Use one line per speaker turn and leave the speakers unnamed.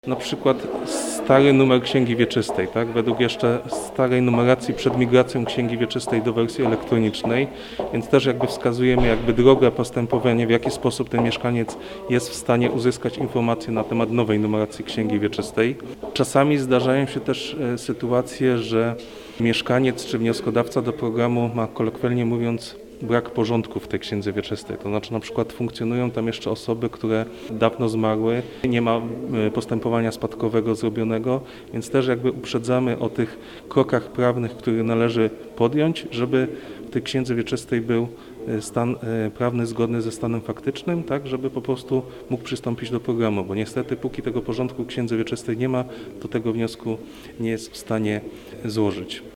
Na przykład stary numer Księgi Wieczystej, tak? Według jeszcze starej numeracji przed migracją Księgi Wieczystej do wersji elektronicznej, więc też wskazujemy drogę postępowania, w jaki sposób ten mieszkaniec jest w stanie uzyskać informacje na temat nowej numeracji Księgi Wieczystej. Czasami zdarzają się też sytuacje, że mieszkaniec czy wnioskodawca do programu ma, kolokwialnie mówiąc, brak porządku w tej Księdze Wieczystej. To znaczy na przykład funkcjonują tam jeszcze osoby, które dawno zmarły, nie ma postępowania spadkowego zrobionego, więc też uprzedzamy o tych krokach prawnych, które należy podjąć, żeby w tej Księdze Wieczystej był stan prawny zgodny ze stanem faktycznym, tak, żeby po prostu mógł przystąpić do programu, bo niestety póki tego porządku w Księdze Wieczystej nie ma, to tego wniosku nie jest w stanie złożyć.